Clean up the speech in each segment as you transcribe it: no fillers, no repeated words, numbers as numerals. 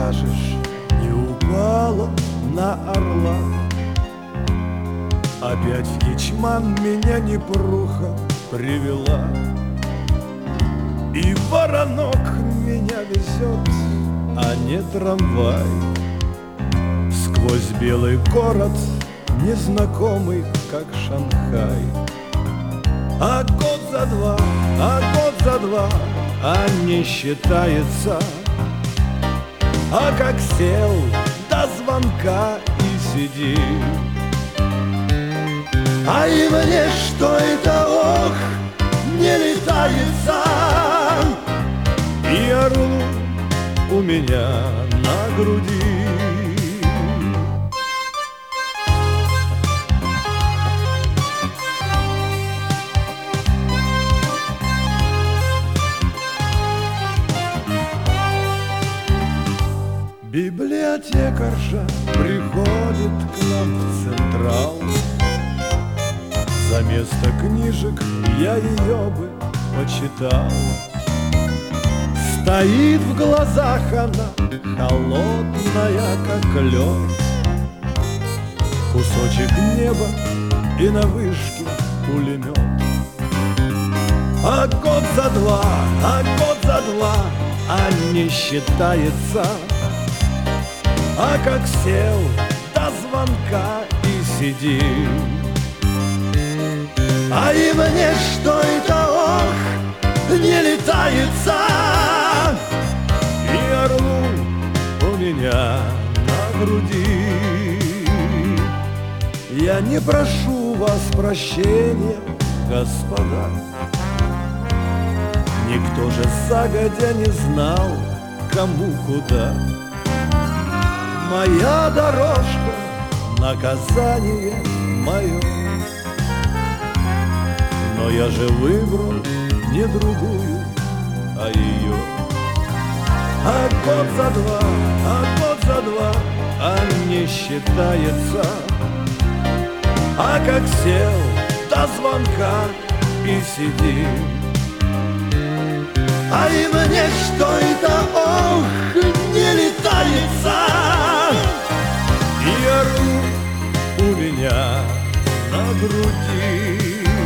скажешь, не упала на орла. Опять в ячман меня непруха привела, и воронок меня везет, а не трамвай. Сквозь белый город, незнакомый, как Шанхай. А год за два, а не считается. А как сел до звонка и сидит. А и мне что это, ох, не летается. И ору у меня на груди. Библиотекарша приходит к нам в Централ. За место книжек я ее бы почитал. Стоит в глазах она, холодная, как лед. Кусочек неба и на вышке пулемет. А год за два, а не считается. А как сел до звонка и сидит. А и мне что это, ох, не летается. И орлу у меня на груди. Я не прошу вас прощения, господа. Никто же загодя не знал, кому куда. Моя дорожка, наказание мое. Но я же выбрал не другую, а ее. А год за два, а не считается. А как сел до звонка и сидит. А и мне что это, ох, не летается. И ору у меня на груди.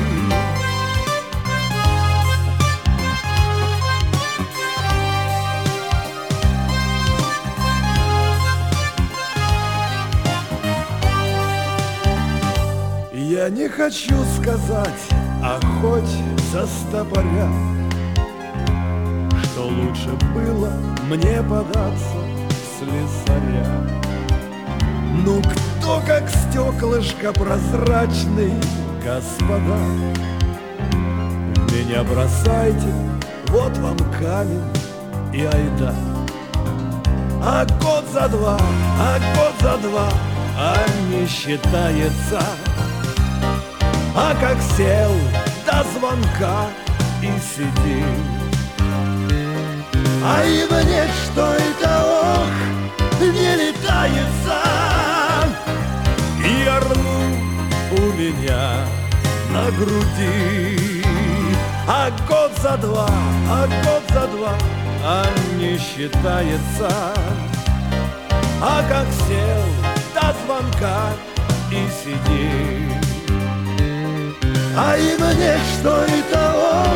Я не хочу сказать, а хоть застопоря, что лучше было мне податься в слесаря. Ну кто как стеклышко прозрачный, господа, в меня бросайте, вот вам камень и айда. А год за два, а не считается. А как сел до звонка и сидит. А и мне что это, ох, не летается. И орлу у меня на груди. А год за два, а не считается. А как сел до звонка и сидит. А и мне что это, ох,